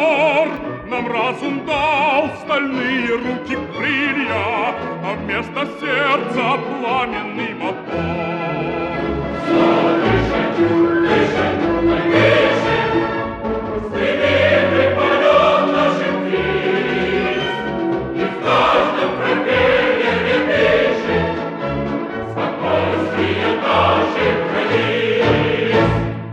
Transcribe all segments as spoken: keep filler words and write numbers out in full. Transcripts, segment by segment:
мотор. Нам разум дал стальные руки крылья, а вместо сердца пламенный мотор. Все выше, выше, выше, стремительный полет наших птиц, и в каждом пропеллере дышит спокойствие наших границ.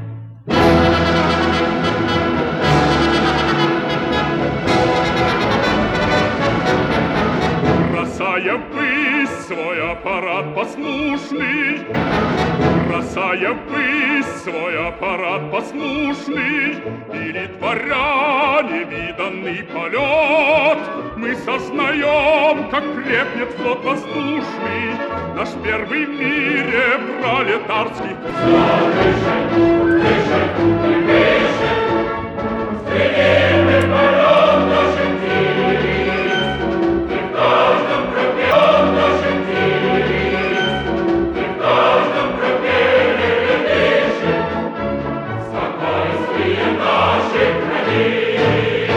Бросая ввысь свой аппарат послушный, бросая ввысь свой аппарат послушный, или творя невиданный полет, мы сознаем, как крепнет флот воздушный, наш первый в мире пролетарский флот. Все выше, выше, выше, стремительный полет наших птиц, и в каждом пропеллере наших птиц, и в каждом пропеллере дышит спокойствие наших границ.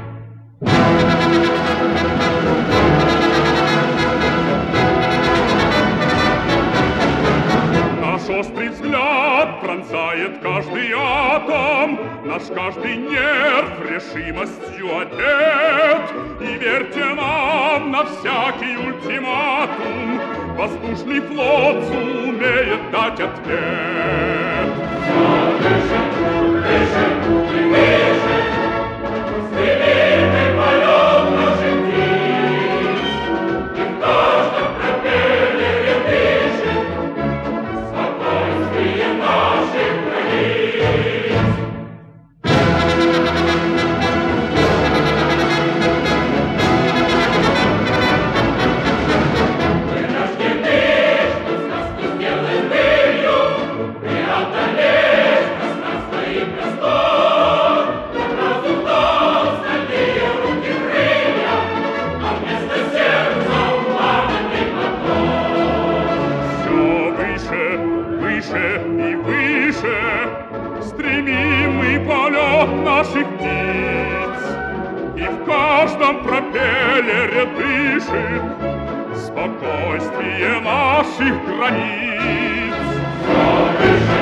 Наш острый взгляд пронзает каждый атом, наш каждый нерв решимостью одет. И верьте нам на всякий ультиматум, воздушный флот сумеет дать ответ. Все выше, выше и выше, стремительный полет наших птиц, и в каждом пропеллере дышит спокойствие наших границ. Мы рождены, что сказку сделать былью, преодолеть пространство и простор. Нам разум дал стальные руки крылья, а вместо сердца пламенный мотор. Все выше, выше и выше стремимый полет наших птиц, и в каждом пропеллере дышит спокойствие наших границ. Все выше,